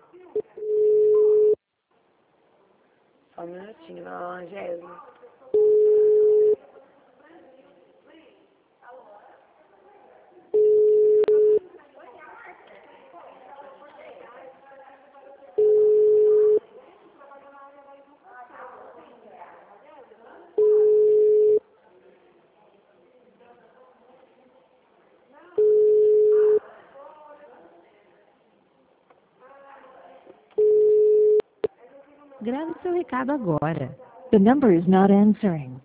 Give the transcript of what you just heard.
Só um minutinho, Angélica. Grave seu recado agora. The number is not answering.